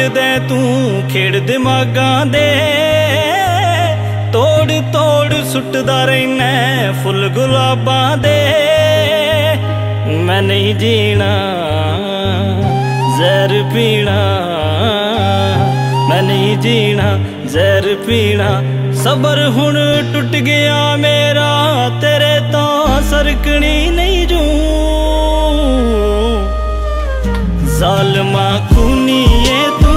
दे तू खेड़ दिमागां दे, तोड़ तोड़ सुटदा रहना फुल गुलाबां दे। मैं नहीं जीना जहर पीना, मैं नहीं जीना जहर पीना। सबर हुण टुट गया मेरा, तेरे तो सरकनी नहीं जूं। जालिमा खूनी है